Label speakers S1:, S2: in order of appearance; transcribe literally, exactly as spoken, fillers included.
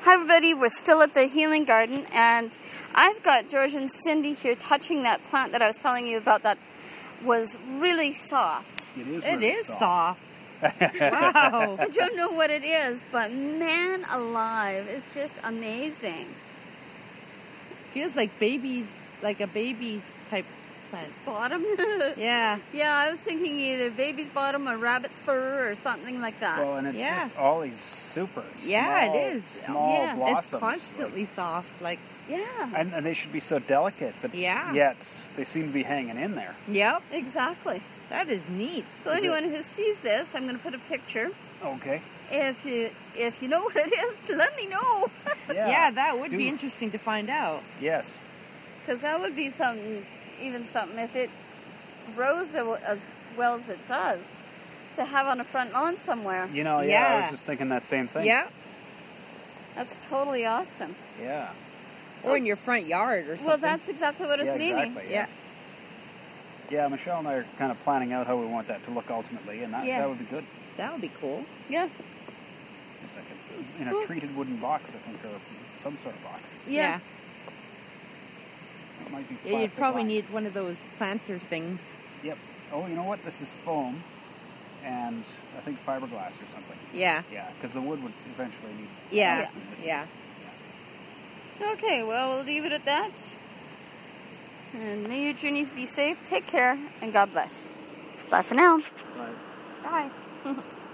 S1: Hi everybody, we're still at the Healing Garden, and I've got George and Cindy here touching that plant that I was telling you about that was really soft.
S2: It is
S3: It
S2: really
S3: is
S2: soft.
S3: soft. Wow.
S1: I don't know what it is, but man alive, it's just amazing.
S3: Feels like babies, like a baby's type plant.
S1: Bottom?
S3: Yeah.
S1: Yeah, I was thinking either baby's bottom or rabbit's fur or something like that.
S2: Well, and it's
S3: Yeah.
S2: just all these super
S3: Yeah,
S2: small,
S3: it is.
S2: small
S1: Yeah.
S2: blossoms.
S3: It's constantly soft. Like,
S1: yeah,
S2: And, and they should be so delicate, but
S3: Yeah.
S2: yet they seem to be hanging in there.
S3: yep.
S1: exactly.
S3: That is neat.
S1: So
S2: Is
S1: anyone who sees this, I'm going to put a picture.
S2: Okay.
S1: If you if you know what it is, let me know.
S2: Yeah,
S3: Yeah, that would
S2: Do-
S3: be interesting to find out.
S2: Yes.
S1: Because that would be something, even something, if it grows as well as it does, to have on a front lawn somewhere.
S2: You know, yeah, I
S3: Yeah.
S2: was just thinking that same thing.
S3: Yeah.
S1: That's totally awesome.
S2: Yeah.
S3: Or in your front yard or something.
S1: Well, that's exactly what I was
S2: Yeah,
S1: meaning.
S2: exactly.
S3: Yeah.
S2: Yeah, Michelle and I are kind of planning out how we want that to look ultimately, and that,
S1: Yeah.
S2: that would be good.
S3: That would be cool.
S1: Yeah.
S2: It's like a, in a treated wooden box, I think, or some sort of box.
S1: Yeah.
S2: It might be
S3: Yeah, you'd
S2: plastic
S3: probably
S2: lined.
S3: need one of those planter things.
S2: Yep. Oh, you know what? This is foam, and I think fiberglass or something.
S3: Yeah.
S2: Yeah, because the wood would eventually need.
S3: Yeah.
S2: And this is-
S3: Yeah.
S1: Okay, well, we'll leave it at that. And may your journeys be safe. Take care, and God bless. Bye for now.
S2: Right.
S1: Bye.